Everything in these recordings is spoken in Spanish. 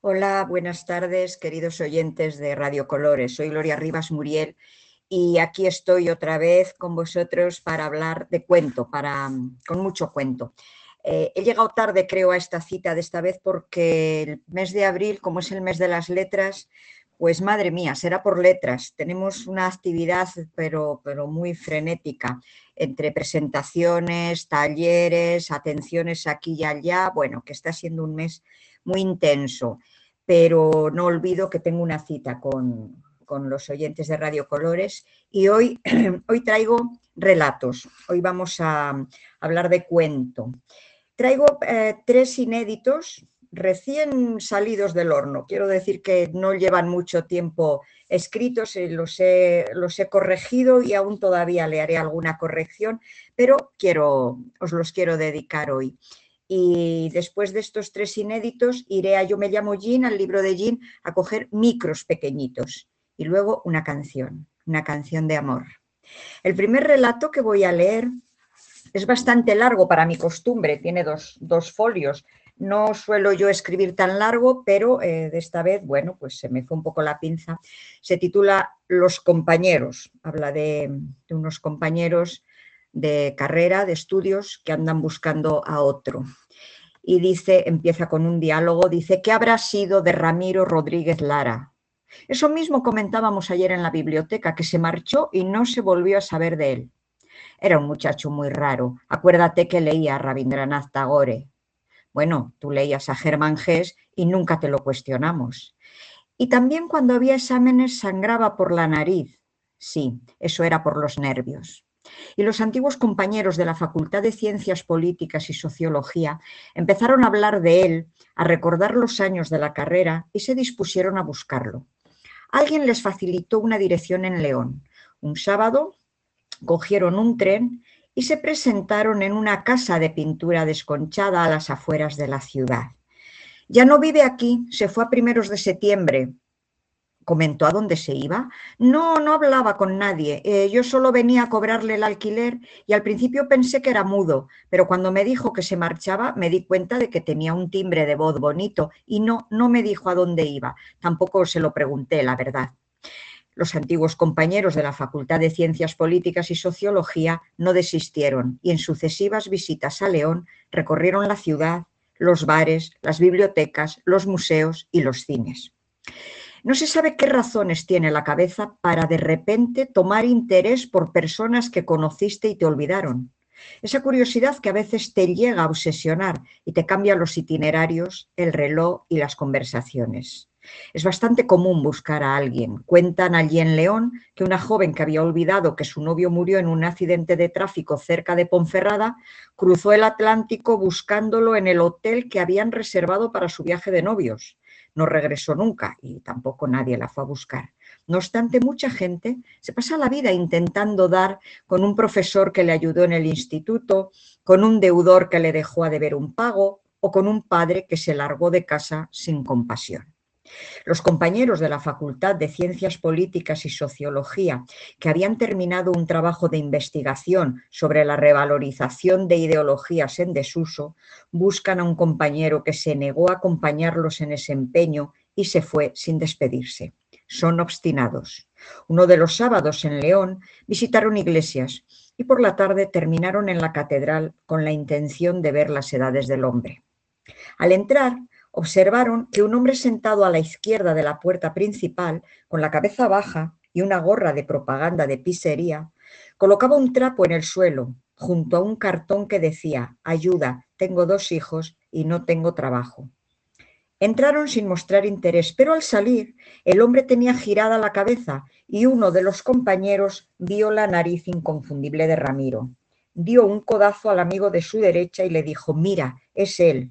Hola, buenas tardes, queridos oyentes de Radio Colores. Soy Gloria Rivas Muriel y aquí estoy otra vez con vosotros para hablar de cuento, con mucho cuento. He llegado tarde, creo, a esta cita de esta vez porque el mes de abril, como es el mes de las letras, pues madre mía, será por letras. Tenemos una actividad, pero muy frenética, entre presentaciones, talleres, atenciones aquí y allá. Bueno, que está siendo un mes muy intenso, pero no olvido que tengo una cita con los oyentes de Radio Colores y hoy, hoy traigo relatos. Hoy vamos a hablar de cuento. Traigo tres inéditos recién salidos del horno. Quiero decir que no llevan mucho tiempo escritos, los he corregido y aún todavía le haré alguna corrección, pero os los quiero dedicar hoy. Y después de estos tres inéditos iré a Yo me llamo Jean, al libro de Jean, a coger micros pequeñitos y luego una canción de amor. El primer relato que voy a leer es bastante largo para mi costumbre, tiene dos folios. No suelo yo escribir tan largo, pero de esta vez, bueno, pues se me fue un poco la pinza. Se titula Los compañeros. Habla de unos compañeros de carrera, de estudios, que andan buscando a otro. Y dice, empieza con un diálogo, dice, ¿qué habrá sido de Ramiro Rodríguez Lara? Eso mismo comentábamos ayer en la biblioteca, que se marchó y no se volvió a saber de él. Era un muchacho muy raro. Acuérdate que leía a Rabindranath Tagore. Bueno, tú leías a Germán Gess y nunca te lo cuestionamos. Y también cuando había exámenes sangraba por la nariz. Sí, eso era por los nervios. Y los antiguos compañeros de la Facultad de Ciencias Políticas y Sociología empezaron a hablar de él, a recordar los años de la carrera y se dispusieron a buscarlo. Alguien les facilitó una dirección en León. Un sábado cogieron un tren y se presentaron en una casa de pintura desconchada a las afueras de la ciudad. Ya no vive aquí, se fue a primeros de septiembre. ¿Comentó a dónde se iba? No, no hablaba con nadie. Yo solo venía a cobrarle el alquiler y al principio pensé que era mudo, pero cuando me dijo que se marchaba me di cuenta de que tenía un timbre de voz bonito y no me dijo a dónde iba. Tampoco se lo pregunté, la verdad. Los antiguos compañeros de la Facultad de Ciencias Políticas y Sociología no desistieron y en sucesivas visitas a León recorrieron la ciudad, los bares, las bibliotecas, los museos y los cines. No se sabe qué razones tiene la cabeza para de repente tomar interés por personas que conociste y te olvidaron. Esa curiosidad que a veces te llega a obsesionar y te cambia los itinerarios, el reloj y las conversaciones. Es bastante común buscar a alguien. Cuentan allí en León que una joven que había olvidado que su novio murió en un accidente de tráfico cerca de Ponferrada cruzó el Atlántico buscándolo en el hotel que habían reservado para su viaje de novios. No regresó nunca y tampoco nadie la fue a buscar. No obstante, mucha gente se pasa la vida intentando dar con un profesor que le ayudó en el instituto, con un deudor que le dejó a deber un pago o con un padre que se largó de casa sin compasión. Los compañeros de la Facultad de Ciencias Políticas y Sociología, que habían terminado un trabajo de investigación sobre la revalorización de ideologías en desuso, buscan a un compañero que se negó a acompañarlos en ese empeño y se fue sin despedirse. Son obstinados. Uno de los sábados en León visitaron iglesias y por la tarde terminaron en la catedral con la intención de ver las edades del hombre. Al entrar, observaron que un hombre sentado a la izquierda de la puerta principal, con la cabeza baja y una gorra de propaganda de pizzería, colocaba un trapo en el suelo, junto a un cartón que decía: ayuda, tengo 2 hijos y no tengo trabajo. Entraron sin mostrar interés, pero al salir el hombre tenía girada la cabeza y uno de los compañeros vio la nariz inconfundible de Ramiro. Dio un codazo al amigo de su derecha y le dijo: mira, es él.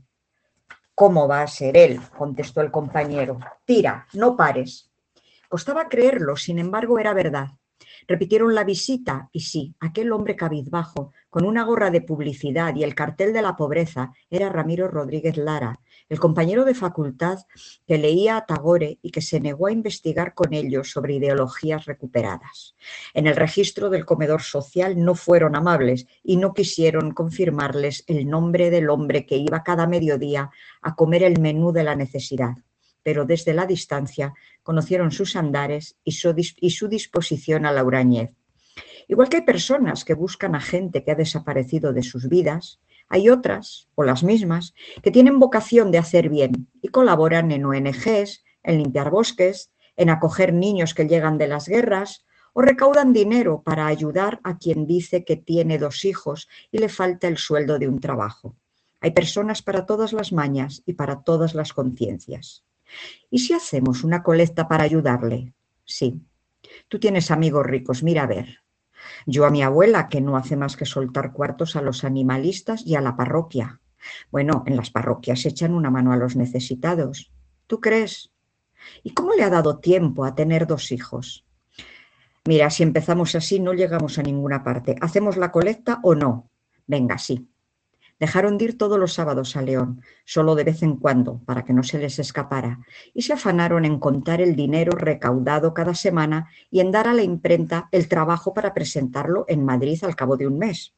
¿Cómo va a ser él?, contestó el compañero. Tira, no pares. Costaba creerlo, sin embargo, era verdad. Repitieron la visita y sí, aquel hombre cabizbajo, con una gorra de publicidad y el cartel de la pobreza, era Ramiro Rodríguez Lara, el compañero de facultad que leía a Tagore y que se negó a investigar con ellos sobre ideologías recuperadas. En el registro del comedor social no fueron amables y no quisieron confirmarles el nombre del hombre que iba cada mediodía a comer el menú de la necesidad. pero desde la distancia conocieron sus andares y su disposición a la hurañez. Igual que hay personas que buscan a gente que ha desaparecido de sus vidas, hay otras, o las mismas, que tienen vocación de hacer bien y colaboran en ONGs, en limpiar bosques, en acoger niños que llegan de las guerras, o recaudan dinero para ayudar a quien dice que tiene 2 hijos y le falta el sueldo de un trabajo. Hay personas para todas las mañas y para todas las conciencias. ¿Y si hacemos una colecta para ayudarle? Sí. Tú tienes amigos ricos, mira a ver. Yo a mi abuela, que no hace más que soltar cuartos a los animalistas y a la parroquia. Bueno, en las parroquias echan una mano a los necesitados. ¿Tú crees? ¿Y cómo le ha dado tiempo a tener 2 hijos? Mira, si empezamos así no llegamos a ninguna parte. ¿Hacemos la colecta o no? Venga, sí. Dejaron de ir todos los sábados a León, solo de vez en cuando, para que no se les escapara, y se afanaron en contar el dinero recaudado cada semana y en dar a la imprenta el trabajo para presentarlo en Madrid al cabo de un mes.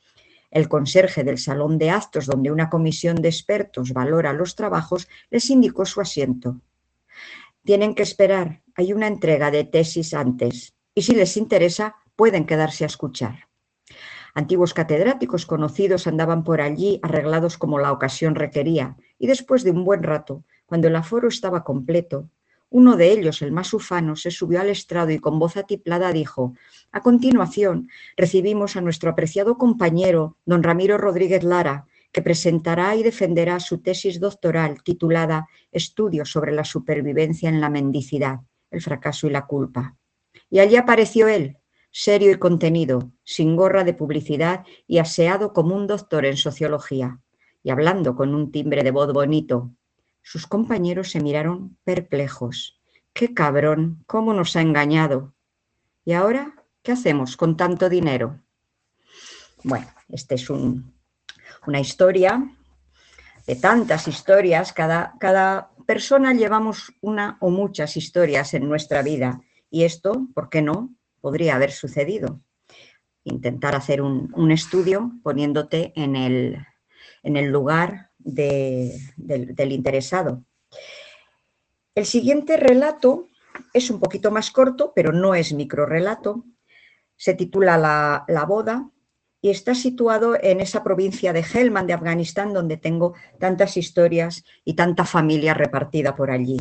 El conserje del salón de actos, donde una comisión de expertos valora los trabajos, les indicó su asiento. Tienen que esperar, hay una entrega de tesis antes, y si les interesa, pueden quedarse a escuchar. Antiguos catedráticos conocidos andaban por allí arreglados como la ocasión requería, y después de un buen rato, cuando el aforo estaba completo, uno de ellos, el más ufano, se subió al estrado y con voz atiplada dijo: «A continuación, recibimos a nuestro apreciado compañero, don Ramiro Rodríguez Lara, que presentará y defenderá su tesis doctoral titulada Estudios sobre la supervivencia en la mendicidad, el fracaso y la culpa». Y allí apareció él, serio y contenido, sin gorra de publicidad y aseado como un doctor en sociología, y hablando con un timbre de voz bonito. Sus compañeros se miraron perplejos. ¡Qué cabrón! ¿Cómo nos ha engañado? ¿Y ahora qué hacemos con tanto dinero? Bueno, esta es una historia de tantas historias. Cada persona llevamos una o muchas historias en nuestra vida, y esto, ¿por qué no?, podría haber sucedido. Intentar hacer un estudio poniéndote en el lugar del interesado. El siguiente relato es un poquito más corto, pero no es microrrelato. Se titula La boda y está situado en esa provincia de Helmand, de Afganistán, donde tengo tantas historias y tanta familia repartida por allí.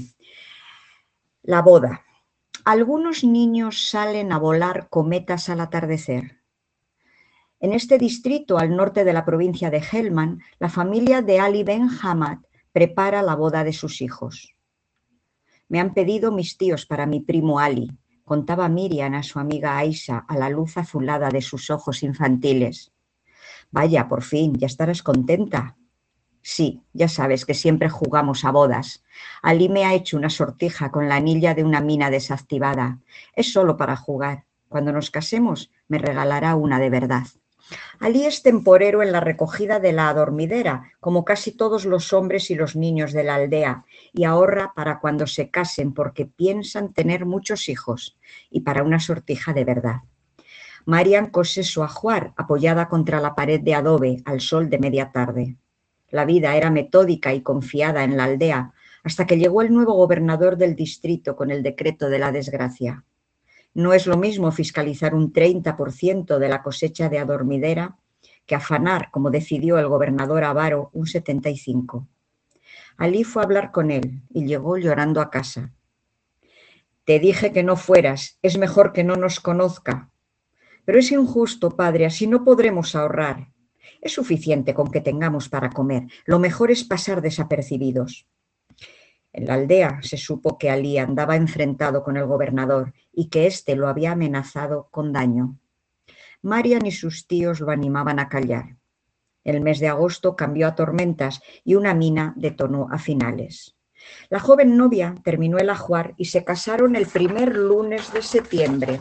La boda. Algunos niños salen a volar cometas al atardecer. En este distrito, al norte de la provincia de Helmand, la familia de Ali Ben Hamad prepara la boda de sus hijos. Me han pedido mis tíos para mi primo Ali, contaba Miriam a su amiga Aisha a la luz azulada de sus ojos infantiles. Vaya, por fin, ya estarás contenta. Sí, ya sabes que siempre jugamos a bodas. Ali me ha hecho una sortija con la anilla de una mina desactivada. Es solo para jugar. Cuando nos casemos, me regalará una de verdad. Ali es temporero en la recogida de la adormidera, como casi todos los hombres y los niños de la aldea, y ahorra para cuando se casen porque piensan tener muchos hijos y para una sortija de verdad. Marian cose su ajuar apoyada contra la pared de adobe al sol de media tarde. La vida era metódica y confiada en la aldea hasta que llegó el nuevo gobernador del distrito con el decreto de la desgracia. No es lo mismo fiscalizar un 30% de la cosecha de adormidera que afanar, como decidió el gobernador avaro, un 75%. Ali fue a hablar con él y llegó llorando a casa. Te dije que no fueras, es mejor que no nos conozca. Pero es injusto, padre, así no podremos ahorrar. Es suficiente con que tengamos para comer. Lo mejor es pasar desapercibidos. En la aldea se supo que Ali andaba enfrentado con el gobernador y que éste lo había amenazado con daño. Marian y sus tíos lo animaban a callar. El mes de agosto cambió a tormentas y una mina detonó a finales. La joven novia terminó el ajuar y se casaron el primer lunes de septiembre.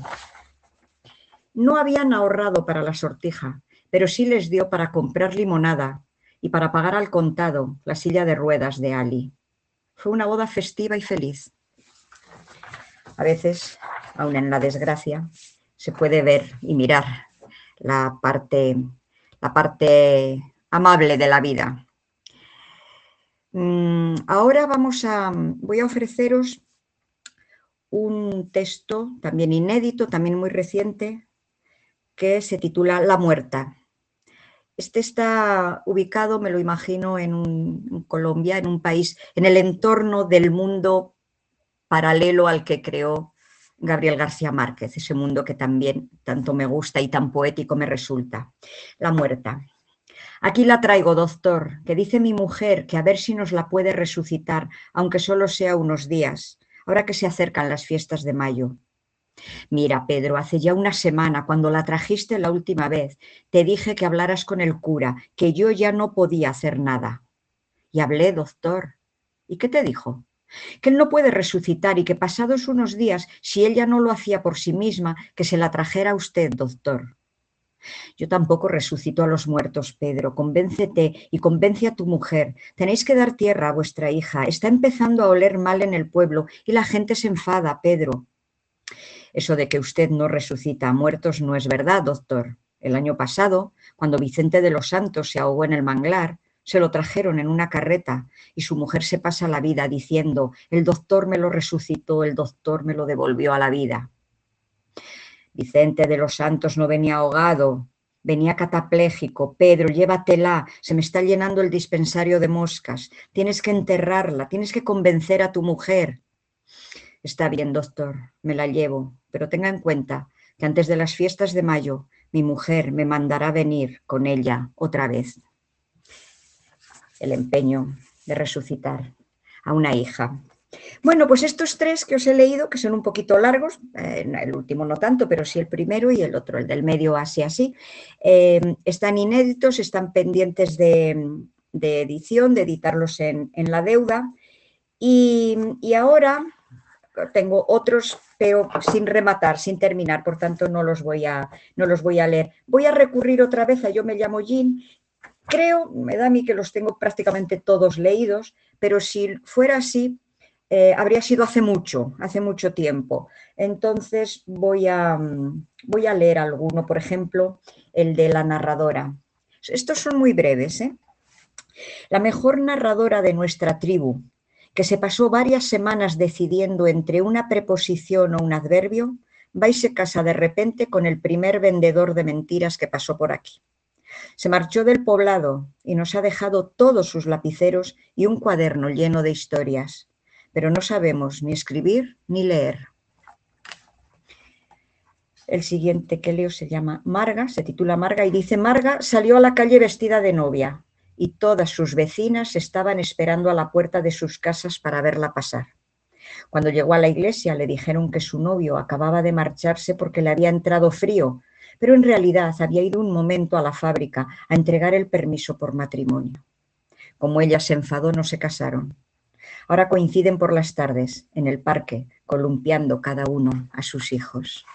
No habían ahorrado para la sortija, pero sí les dio para comprar limonada y para pagar al contado la silla de ruedas de Ali. Fue una boda festiva y feliz. A veces, aun en la desgracia, se puede ver y mirar la parte amable de la vida. Ahora voy a ofreceros un texto también inédito, también muy reciente, que se titula La muerta. Este está ubicado, me lo imagino, en Colombia, en un país, en el entorno del mundo paralelo al que creó Gabriel García Márquez, ese mundo que también tanto me gusta y tan poético me resulta. La muerta. Aquí la traigo, doctor, que dice mi mujer que a ver si nos la puede resucitar, aunque solo sea unos días, ahora que se acercan las fiestas de mayo. Mira, Pedro, hace ya una semana, cuando la trajiste la última vez, te dije que hablaras con el cura, que yo ya no podía hacer nada. Y hablé, doctor. ¿Y qué te dijo? Que él no puede resucitar y que pasados unos días, si ella no lo hacía por sí misma, que se la trajera a usted, doctor. Yo tampoco resucito a los muertos, Pedro. Convéncete y convence a tu mujer. Tenéis que dar tierra a vuestra hija. Está empezando a oler mal en el pueblo y la gente se enfada, Pedro. Eso de que usted no resucita a muertos no es verdad, doctor. El año pasado, cuando Vicente de los Santos se ahogó en el manglar, se lo trajeron en una carreta y su mujer se pasa la vida diciendo: el doctor me lo resucitó, el doctor me lo devolvió a la vida. Vicente de los Santos no venía ahogado, venía catapléjico. Pedro, llévatela, se me está llenando el dispensario de moscas. Tienes que enterrarla, tienes que convencer a tu mujer. Está bien, doctor, me la llevo, pero tenga en cuenta que antes de las fiestas de mayo mi mujer me mandará venir con ella otra vez. El empeño de resucitar a una hija. Bueno, pues estos tres que os he leído, que son un poquito largos, el último no tanto, pero sí el primero y el otro, el del medio así, están inéditos, están pendientes de edición, de editarlos en la deuda. Y ahora tengo otros, pero sin rematar, sin terminar, por tanto no los voy a leer. Voy a recurrir otra vez a Yo me llamo Jean. Creo, me da a mí que los tengo prácticamente todos leídos, pero si fuera así, habría sido hace mucho tiempo. Entonces voy a leer alguno, por ejemplo, el de la narradora. Estos son muy breves, ¿eh? La mejor narradora de nuestra tribu, que se pasó varias semanas decidiendo entre una preposición o un adverbio, va y se casa de repente con el primer vendedor de mentiras que pasó por aquí. Se marchó del poblado y nos ha dejado todos sus lapiceros y un cuaderno lleno de historias, pero no sabemos ni escribir ni leer. El siguiente que leo se llama Marga, se titula Marga y dice: Marga salió a la calle vestida de novia y todas sus vecinas estaban esperando a la puerta de sus casas para verla pasar. Cuando llegó a la iglesia le dijeron que su novio acababa de marcharse porque le había entrado frío, pero en realidad había ido un momento a la fábrica a entregar el permiso por matrimonio. Como ella se enfadó, no se casaron. Ahora coinciden por las tardes en el parque, columpiando cada uno a sus hijos.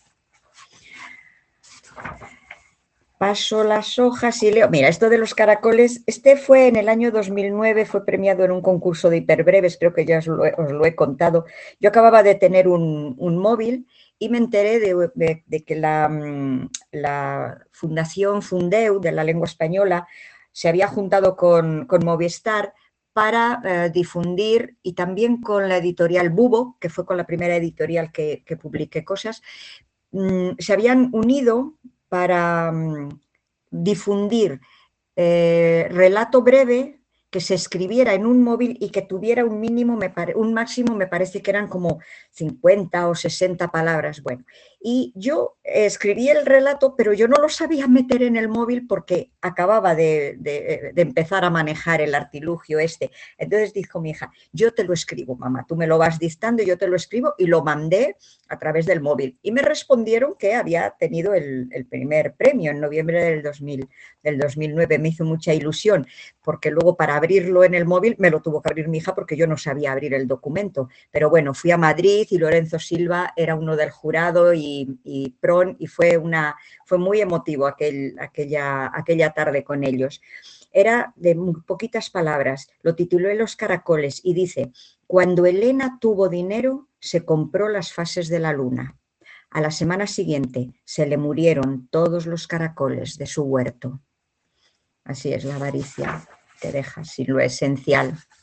Paso las hojas y leo. Mira, esto de los caracoles, este fue en el año 2009, fue premiado en un concurso de hiperbreves, creo que ya os lo he contado. Yo acababa de tener un móvil y me enteré de que la Fundación Fundeu de la lengua española se había juntado con Movistar para difundir, y también con la editorial Bubo, que fue con la primera editorial que publiqué cosas, se habían unido para difundir relato breve que se escribiera en un móvil y que tuviera un máximo, me parece que eran como 50 o 60 palabras. Bueno, y yo escribí el relato, pero yo no lo sabía meter en el móvil porque acababa de empezar a manejar el artilugio este. Entonces dijo mi hija: yo te lo escribo, mamá, tú me lo vas dictando, yo te lo escribo, y lo mandé a través del móvil. Y me respondieron que había tenido el primer premio en noviembre del 2009. Me hizo mucha ilusión, porque luego para abrirlo en el móvil me lo tuvo que abrir mi hija porque yo no sabía abrir el documento. Pero bueno, fui a Madrid y Lorenzo Silva era uno del jurado y Pron, y fue muy emotivo aquella tarde con ellos. Era de muy poquitas palabras, lo titulé Los caracoles y dice: cuando Elena tuvo dinero, se compró las fases de la luna. A la semana siguiente se le murieron todos los caracoles de su huerto. Así es la avaricia, te deja sin lo esencial.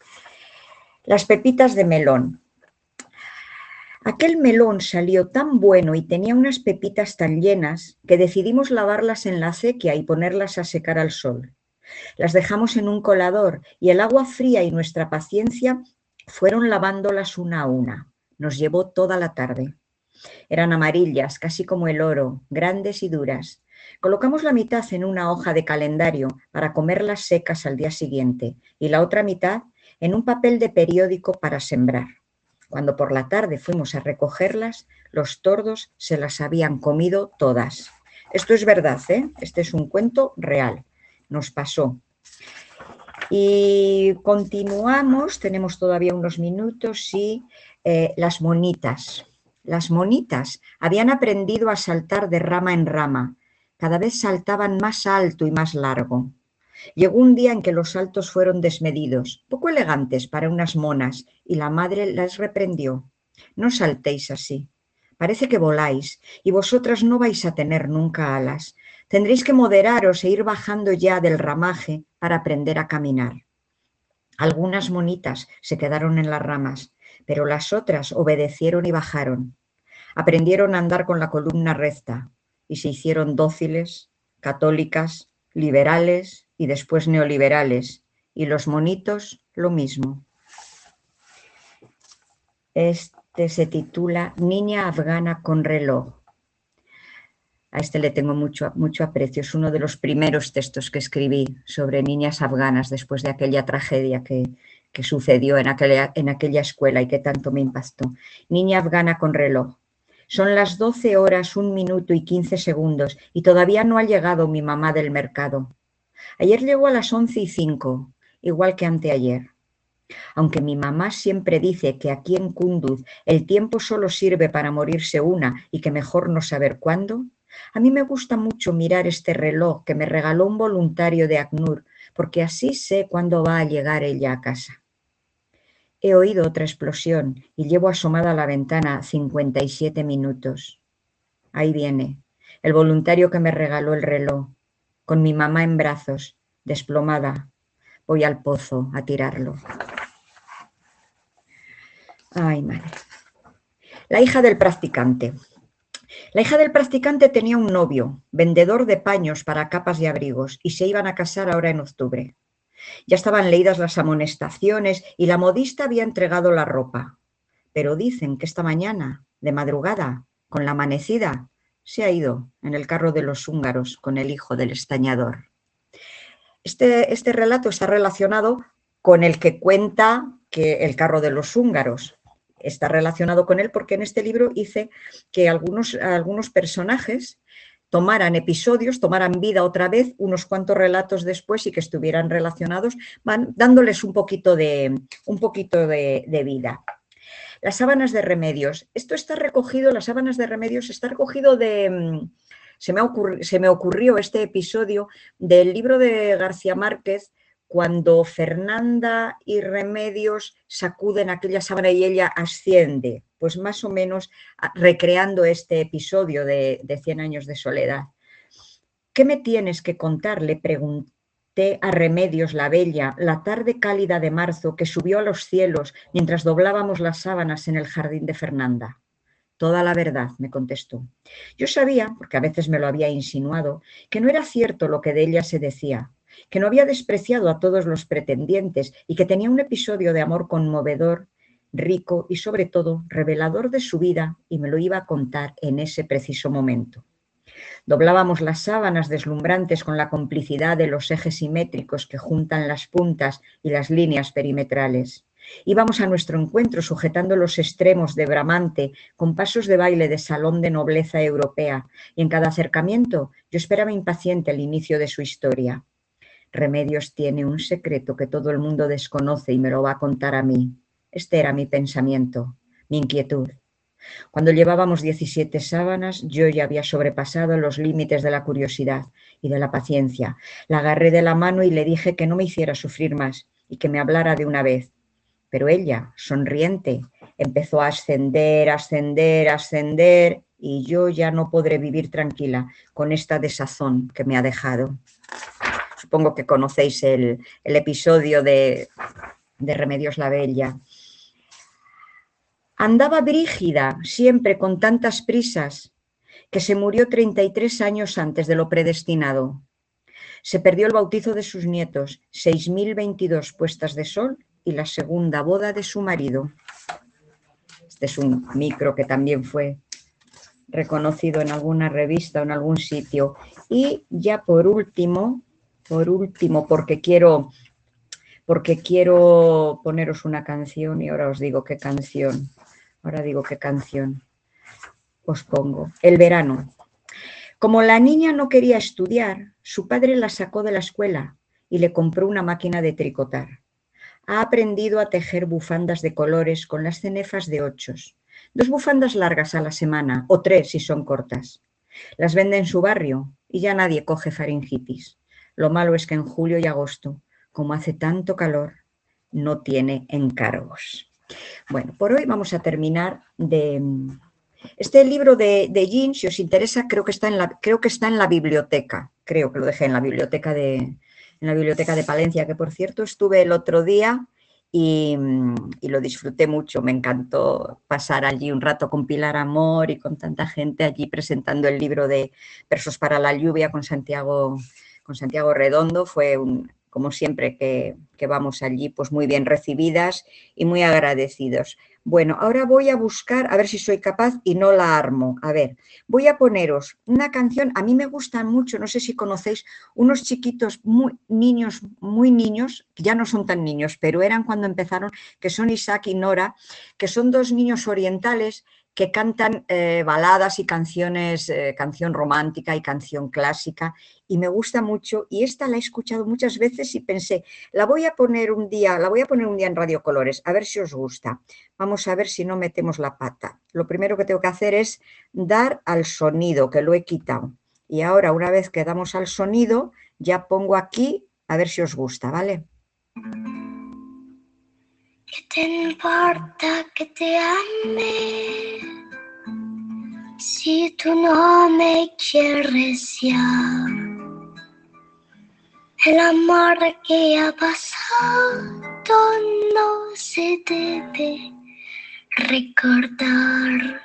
Las pepitas de melón. Aquel melón salió tan bueno y tenía unas pepitas tan llenas que decidimos lavarlas en la acequia y ponerlas a secar al sol. Las dejamos en un colador y el agua fría y nuestra paciencia fueron lavándolas una a una. Nos llevó toda la tarde. Eran amarillas, casi como el oro, grandes y duras. Colocamos la mitad en una hoja de calendario para comerlas secas al día siguiente y la otra mitad en un papel de periódico para sembrar. Cuando por la tarde fuimos a recogerlas, los tordos se las habían comido todas. Esto es verdad, ¿eh? Este es un cuento real. Nos pasó. Y continuamos, tenemos todavía unos minutos, sí, las monitas. Las monitas habían aprendido a saltar de rama en rama. Cada vez saltaban más alto y más largo. Llegó un día en que los saltos fueron desmedidos, poco elegantes para unas monas, y la madre las reprendió. No saltéis así. Parece que voláis, y vosotras no vais a tener nunca alas. Tendréis que moderaros e ir bajando ya del ramaje para aprender a caminar. Algunas monitas se quedaron en las ramas, pero las otras obedecieron y bajaron. Aprendieron a andar con la columna recta y se hicieron dóciles, católicas, liberales y después neoliberales. Y los monitos lo mismo. Este se titula Niña afgana con reloj. A este le tengo mucho aprecio. Es uno de los primeros textos que escribí sobre niñas afganas después de aquella tragedia que sucedió en aquella escuela y que tanto me impactó. Niña afgana con reloj. Son las 12 horas, 1 minuto y 15 segundos y todavía no ha llegado mi mamá del mercado. Ayer llegó a las 11:05, igual que anteayer. Aunque mi mamá siempre dice que aquí en Kunduz el tiempo solo sirve para morirse una y que mejor no saber cuándo, a mí me gusta mucho mirar este reloj que me regaló un voluntario de ACNUR, porque así sé cuándo va a llegar ella a casa. He oído otra explosión y llevo asomada a la ventana 57 minutos. Ahí viene, el voluntario que me regaló el reloj, con mi mamá en brazos, desplomada. Voy al pozo a tirarlo. Ay, madre. La hija del practicante. La hija del practicante tenía un novio, vendedor de paños para capas y abrigos, y se iban a casar ahora en octubre. Ya estaban leídas las amonestaciones y la modista había entregado la ropa. Pero dicen que esta mañana, de madrugada, con la amanecida, se ha ido en el carro de los húngaros con el hijo del estañador. Este relato está relacionado con el que cuenta que el carro de los húngaros. Está relacionado con él porque en este libro hice que algunos personajes tomaran episodios, tomaran vida otra vez unos cuantos relatos después y que estuvieran relacionados, van dándoles un poquito de vida. Las sábanas de Remedios. Esto está recogido, las sábanas de Remedios está recogido de... Se me ocurrió este episodio del libro de García Márquez, cuando Fernanda y Remedios sacuden aquella sábana y ella asciende, pues más o menos recreando este episodio de 100 años de soledad. ¿Qué me tienes que contar?, le pregunté a Remedios la bella, la tarde cálida de marzo que subió a los cielos mientras doblábamos las sábanas en el jardín de Fernanda. Toda la verdad, me contestó. Yo sabía, porque a veces me lo había insinuado, que no era cierto lo que de ella se decía, que no había despreciado a todos los pretendientes y que tenía un episodio de amor conmovedor, rico y sobre todo revelador de su vida, y me lo iba a contar en ese preciso momento. Doblábamos las sábanas deslumbrantes con la complicidad de los ejes simétricos que juntan las puntas y las líneas perimetrales. Íbamos a nuestro encuentro sujetando los extremos de bramante con pasos de baile de salón de nobleza europea, y en cada acercamiento yo esperaba impaciente el inicio de su historia. Remedios tiene un secreto que todo el mundo desconoce y me lo va a contar a mí. Este era mi pensamiento, mi inquietud. Cuando llevábamos 17 sábanas, yo ya había sobrepasado los límites de la curiosidad y de la paciencia. La agarré de la mano y le dije que no me hiciera sufrir más y que me hablara de una vez. Pero ella, sonriente, empezó a ascender, y yo ya no podré vivir tranquila con esta desazón que me ha dejado. Supongo que conocéis el episodio de Remedios la Bella. Andaba brígida, siempre con tantas prisas, que se murió 33 años antes de lo predestinado. Se perdió el bautizo de sus nietos, 6.022 puestas de sol y la segunda boda de su marido. Este es un micro que también fue reconocido en alguna revista o en algún sitio. Y ya por último, porque quiero poneros una canción y ahora os digo qué canción. Os pongo. El verano. Como la niña no quería estudiar, su padre la sacó de la escuela y le compró una máquina de tricotar. Ha aprendido a tejer bufandas de colores con las cenefas de 8, 2 bufandas largas a la semana, o 3 si son cortas. Las vende en su barrio y ya nadie coge faringitis. Lo malo es que en julio y agosto, como hace tanto calor, no tiene encargos. Bueno, por hoy vamos a terminar de... Este libro de Jean, si os interesa, creo que está en la biblioteca. Creo que lo dejé en la biblioteca de Palencia, que por cierto estuve el otro día y lo disfruté mucho. Me encantó pasar allí un rato con Pilar Amor y con tanta gente allí presentando el libro de Versos para la lluvia con Santiago Redondo. Fue como siempre que vamos allí, pues muy bien recibidas y muy agradecidos. Bueno, ahora voy a buscar, a ver si soy capaz y no la armo. A ver, voy a poneros una canción, a mí me gustan mucho, no sé si conocéis, unos chiquitos muy niños, que ya no son tan niños, pero eran cuando empezaron, que son Isaac y Nora, que son 2 niños orientales que cantan baladas y canciones, canción romántica y canción clásica, y me gusta mucho, y esta la he escuchado muchas veces y pensé, la voy a poner un día en Radio Colores, a ver si os gusta. Vamos a ver si no metemos la pata. Lo primero que tengo que hacer es dar al sonido, que lo he quitado. Y ahora, una vez que damos al sonido, ya pongo aquí, a ver si os gusta, ¿vale? ¿Qué te importa que te ame si tú no me quieres ya? El amor que ha pasado no se debe recordar.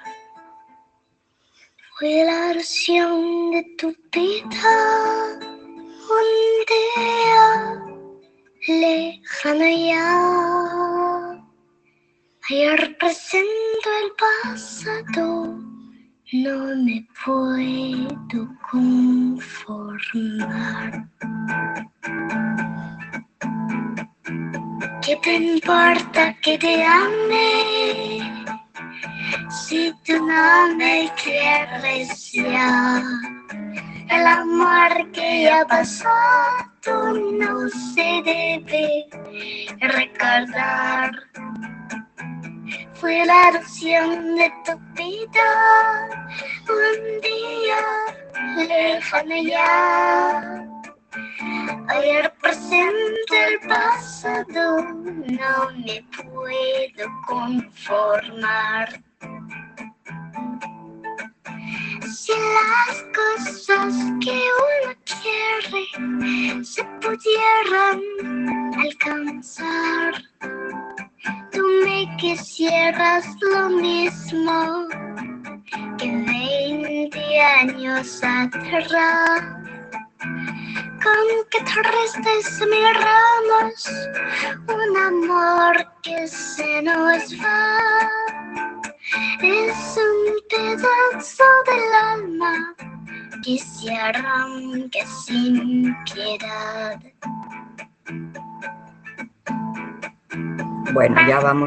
Fue la ilusión de tu vida un día lejano ya. Ayer presento el pasado, no me puedo conformar. ¿Qué te importa que te ame si tú no me quieres ya? El amor que ya pasó no se debe recordar. Fue la ilusión de tu vida un día lejano ya. Ayer presente el pasado, no me puedo conformar. Si las cosas que uno quiere se pudieran alcanzar, tú me quisieras lo mismo que 20 años atrás. Con que te restes miramos un amor que se nos va. Es un pedazo del alma que se arranca sin piedad. Bueno, ya vamos.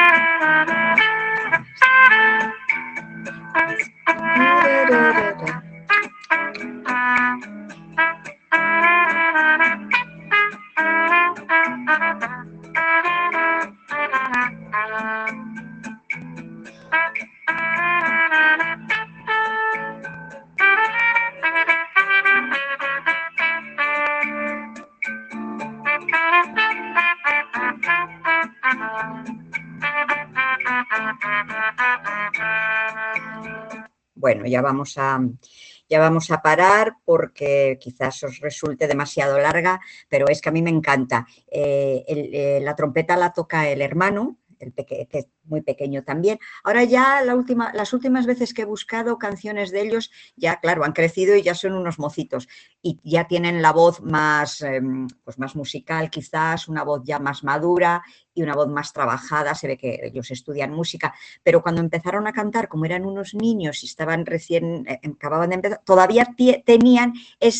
Bueno, ya vamos a parar porque quizás os resulte demasiado larga, pero es que a mí me encanta. La trompeta la toca el hermano, que es muy pequeño también. Ahora ya las últimas veces que he buscado canciones de ellos, ya claro, han crecido y ya son unos mocitos y ya tienen la voz más, pues más musical quizás, una voz ya más madura y una voz más trabajada, se ve que ellos estudian música, pero cuando empezaron a cantar, como eran unos niños y estaban recién, acababan de empezar, todavía tenían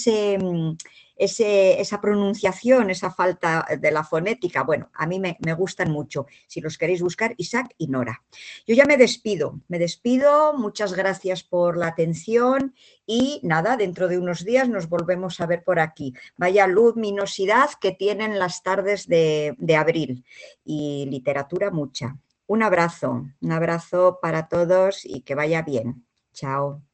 esa pronunciación, esa falta de la fonética. Bueno, a mí me gustan mucho. Si los queréis buscar, Isaac y Nora. Yo ya me despido, muchas gracias por la atención y nada, dentro de unos días nos volvemos a ver por aquí. Vaya luminosidad que tienen las tardes de abril y literatura mucha. Un abrazo para todos y que vaya bien. Chao.